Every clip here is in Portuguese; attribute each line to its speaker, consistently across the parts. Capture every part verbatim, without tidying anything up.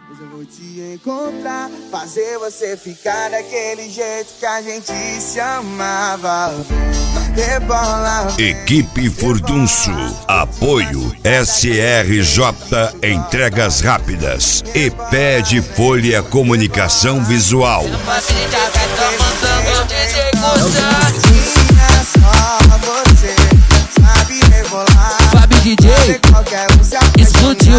Speaker 1: Hoje eu vou te encontrar, fazer você ficar daquele jeito que a gente se amava. Rebola.
Speaker 2: Equipe Furdunço, apoio S R J Entregas Rápidas e Pede Folha Comunicação Visual.
Speaker 3: Fábio D J explodiu.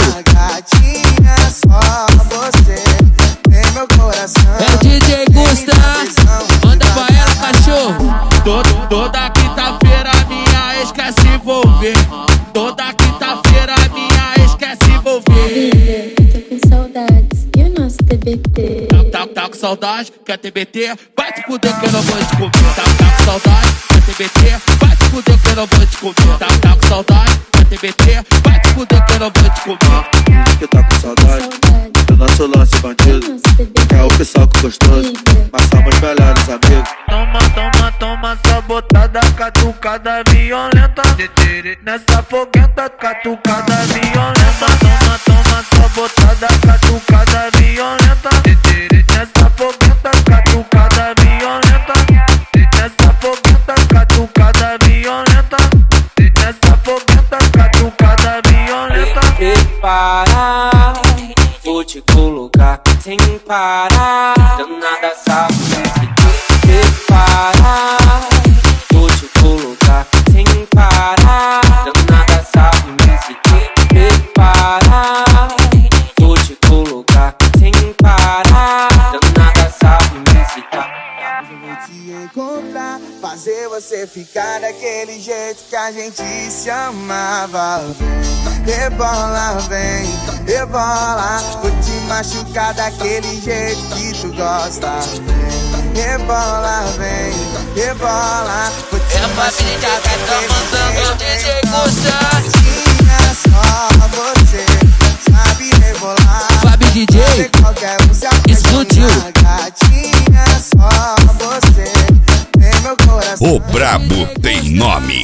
Speaker 3: É o D J Gusta, manda pra ela, cachorro.
Speaker 4: Todo, toda quinta-feira minha ex quer se envolver. Toda quinta-feira minha ex quer se envolver.
Speaker 5: Tô com saudades e o nosso T B T.
Speaker 4: Tá, tá, tá com saudade, quer T B T? Vai te fuder que eu não vou te comer. Tá, tá com saudade, quer T B T? Vai te fuder que eu não vou te comer. Tá, tá com saudade, quer T B T? Vai te fuder que eu não vou te comer.
Speaker 6: Que tá com saudade do nosso lance bandido. É o pessoal que gostoso, mas somos melhores amigos.
Speaker 4: Toma, toma, toma, sabotada, catucada violenta. Nessa foguenta, catucada violenta. Toma, toma, sabotada, catucada violenta. Nessa foguenta, catucada violenta. Nessa foguenta, catucada violenta. Nessa foguenta, catucada violenta.
Speaker 7: Prepara, vou te colocar sem parar. Danada sabe se tu prepara. Vou te colocar sem parar. Danada sabe se tu prepara. Vou te colocar sem parar. Danada sabe se tá.
Speaker 1: Hoje eu vou te encontrar, fazer você ficar daquele jeito que a gente se amava. Rebola, vem, rebola. Vou te machucar daquele jeito que tu gosta. Vem, rebola, vem, rebola. Vou te
Speaker 3: É a família que tá mandando o D J Gusta.
Speaker 1: Tinha só você, sabe rebolar.
Speaker 3: Fábio D J explodiu.
Speaker 1: Gatinha, só você tem meu coração.
Speaker 2: O brabo tem nome.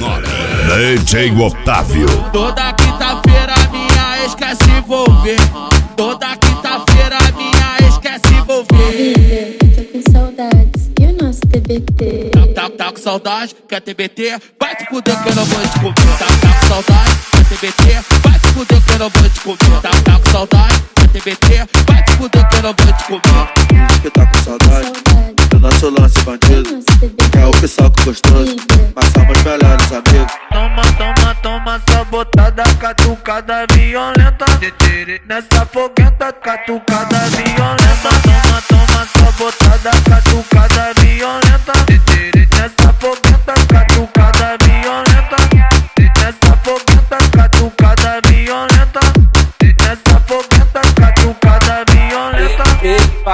Speaker 2: D J Otávio.
Speaker 4: Toda quinta-feira minha ex quer se envolver. Toda quinta-feira minha ex quer se envolver.
Speaker 5: Tô com saudades e o nosso T B T.
Speaker 4: Tá, tá, tá com saudade, quer T B T? Vai te fuder que eu não vou te comer. Tá, tá com saudade, quer T B T? Vai te fuder que eu não vou te comer. Tá, tá com saudade, quer T B T? Vai te fuder que eu não vou te comer.
Speaker 6: Que tá com saudade do nosso lance bandido. É o pessoal que gostoso, mas somos melhores amigos.
Speaker 4: Toma, toma, toma, sabotada, catucada violenta. Nessa foguenta, catucada violenta. Toma, toma, sabotada, catucada violenta. Nessa foguenta, catucada violenta. Nessa foguenta, catucada violenta. Nessa foguenta, catucada violenta.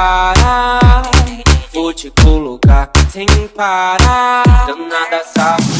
Speaker 7: Prepara, vou te colocar sem parar. Danada sabe